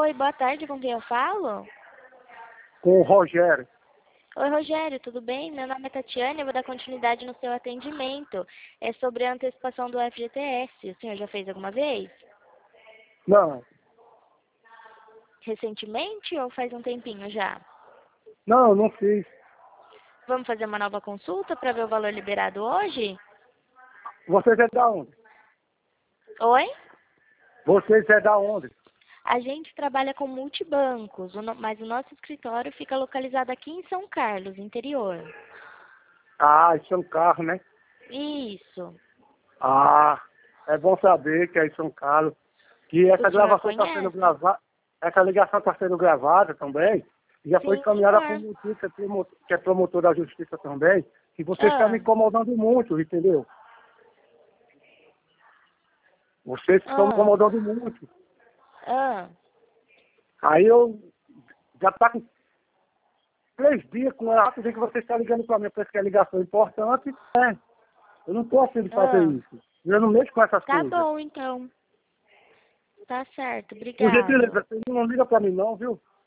Oi, boa tarde, com quem eu falo? Com o Rogério. Oi, Rogério, tudo bem? Meu nome é Tatiane, eu vou dar continuidade no seu atendimento. É sobre a antecipação do FGTS. O senhor já fez alguma vez? Não, Recentemente ou faz um tempinho já? não fiz. Vamos fazer uma nova consulta para ver o valor liberado hoje? Vocês é da onde? Oi? Vocês é da onde? A gente trabalha com multibancos, mas o nosso escritório fica localizado aqui em São Carlos, interior. Ah, isso é um carro, né? Isso. Ah, é bom saber que é em São Carlos. Que essa O senhor gravação está sendo conhece? gravada, essa ligação está sendo gravada também. E já foi Sim, encaminhada para senhor. o Mutica, que é promotor da justiça também. Que vocês estão me Ah, incomodando muito, entendeu? Vocês estão me ah, incomodando muito. ah. Aí eu já está com 3 dias com ela, que você está ligando para mim, parece que é ligação importante. É, eu não estou afim de fazer Ah, isso. Eu não mexo com essas tá coisas. bom, então. Tá certo, Por obrigado. gentileza, você não liga para mim não, viu?